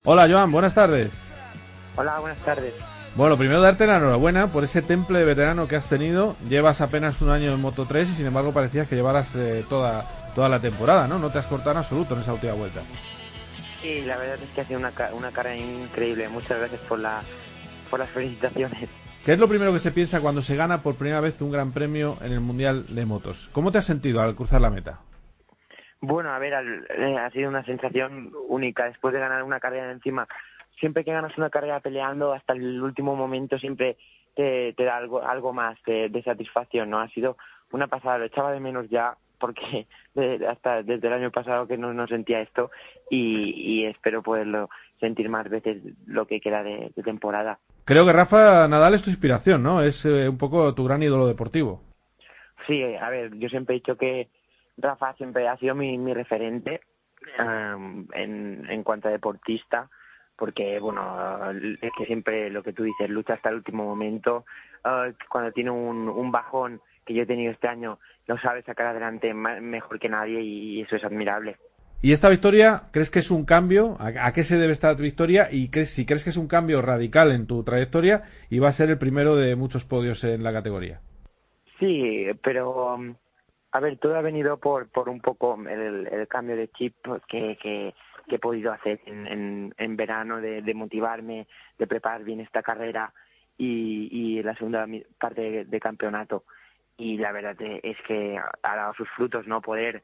Hola Joan, buenas tardes. Hola, buenas tardes. Bueno, primero darte la enhorabuena por ese temple de veterano que has tenido. Llevas apenas un año en Moto 3 y sin embargo parecías que llevaras toda la temporada, ¿no? No te has cortado en absoluto en esa última vuelta. Sí, la verdad es que ha sido una carrera increíble. Muchas gracias por las felicitaciones. ¿Qué es lo primero que se piensa cuando se gana por primera vez un gran premio en el Mundial de Motos? ¿Cómo te has sentido al cruzar la meta? Bueno, a ver, ha sido una sensación única después de ganar una carrera encima. Siempre que ganas una carrera peleando hasta el último momento siempre te da algo más de satisfacción, ¿no? Ha sido una pasada, lo echaba de menos ya porque hasta desde el año pasado que no sentía esto y espero poderlo sentir más veces lo que queda de temporada. Creo que Rafa Nadal es tu inspiración, ¿no? Es un poco tu gran ídolo deportivo. Sí, a ver, yo siempre he dicho que Rafa siempre ha sido mi referente en cuanto a deportista, porque, bueno, es que siempre lo que tú dices, lucha hasta el último momento. Cuando tiene un bajón que yo he tenido este año, lo sabe sacar adelante mejor que nadie y eso es admirable. ¿Y esta victoria crees que es un cambio? ¿A qué se debe esta victoria? Y si crees que es un cambio radical en tu trayectoria y va a ser el primero de muchos podios en la categoría. Sí, pero a ver, todo ha venido por un poco el cambio de chip que he podido hacer en verano, de motivarme, de preparar bien esta carrera y la segunda parte de campeonato. Y la verdad es que ha dado sus frutos, ¿no? Poder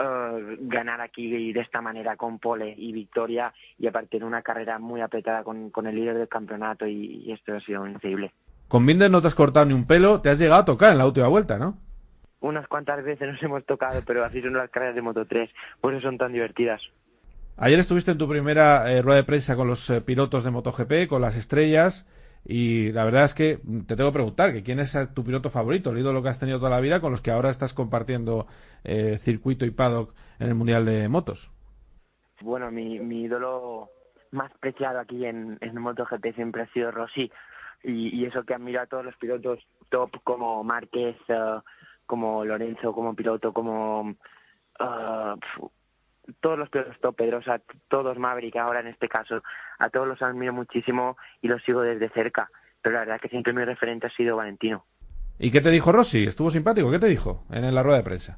ganar aquí de esta manera con pole y victoria y aparte en una carrera muy apretada con el líder del campeonato y esto ha sido increíble. Con Binder no te has cortado ni un pelo, te has llegado a tocar en la última vuelta, ¿no? Unas cuantas veces nos hemos tocado, pero así son las carreras de Moto 3, por eso son tan divertidas. Ayer estuviste en tu primera rueda de prensa con los pilotos de MotoGP, con las estrellas, y la verdad es que te tengo que preguntar que quién es tu piloto favorito, el ídolo que has tenido toda la vida, con los que ahora estás compartiendo circuito y paddock en el Mundial de Motos. Bueno, mi ídolo más preciado aquí en MotoGP siempre ha sido Rossi, y eso que admiro a todos los pilotos top como Márquez, como Lorenzo, como piloto, como ah, todos los pilotos top, Pedrosa, todos Maverick ahora en este caso, a todos los admiro muchísimo y los sigo desde cerca, pero la verdad que siempre mi referente ha sido Valentino. ¿Y qué te dijo Rossi? ¿Estuvo simpático? ¿Qué te dijo en la rueda de prensa?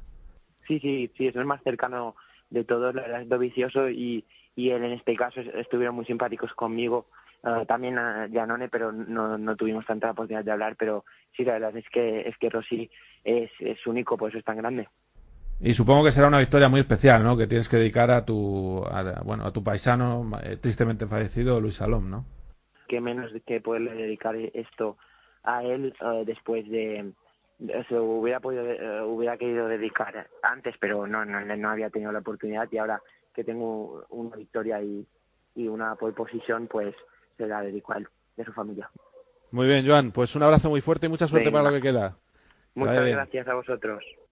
Sí, es el más cercano de todos, la verdad es vicioso y él en este caso estuvieron muy simpáticos conmigo, también a Giannone, pero no tuvimos tanta oportunidad de hablar, pero sí, la verdad es que Rossi es único, por eso es tan grande. Y supongo que será una victoria muy especial, ¿no? Que tienes que dedicar a tu paisano tristemente fallecido, Luis Salom, ¿no? Que menos de que poderle dedicar esto a él después se hubiera podido hubiera querido dedicar antes pero no había tenido la oportunidad y ahora que tengo una victoria y una pole position pues se la dedico a él y a su familia. Muy bien, Joan, pues un abrazo muy fuerte y mucha suerte para lo Venga, que queda. Que vaya muchas bien. gracias a vosotros.